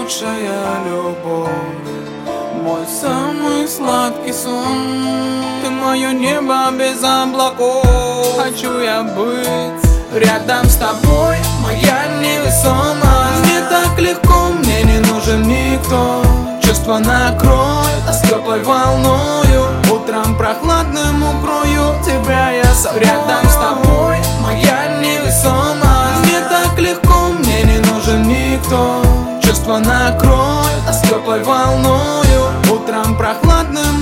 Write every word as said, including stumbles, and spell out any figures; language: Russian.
лучшая любовь, мой самый сладкий сон. Ты мое небо без облаков. Хочу я быть рядом с тобой, моя невесомость. Мне так легко, мне не нужен никто. Чувство накроет, а с теплой волною утром прохладным укрою тебя я собой. Рядом с тобой, моя невесомость. Мне так легко, мне не нужен никто. Чувство накроет, а с теплой волною утром прохладным